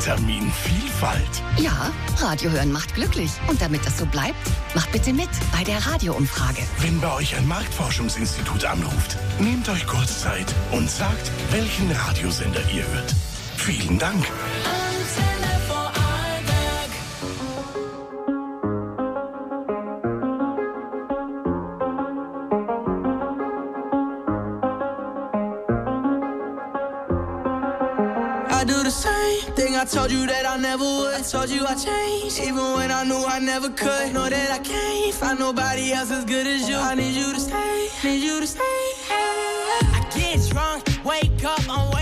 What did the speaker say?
Vitaminvielfalt. Ja, Radio hören macht glücklich. Und damit das so bleibt, macht bitte mit bei der Radioumfrage. Wenn bei euch ein Marktforschungsinstitut anruft, nehmt euch kurz Zeit und sagt, welchen Radiosender ihr hört. Vielen Dank. I told you that I never would. I told you I changed, even when I knew I never could. Know that I can't find nobody else as good as you. I need you to stay, need you to stay. I get drunk, wake up, I'm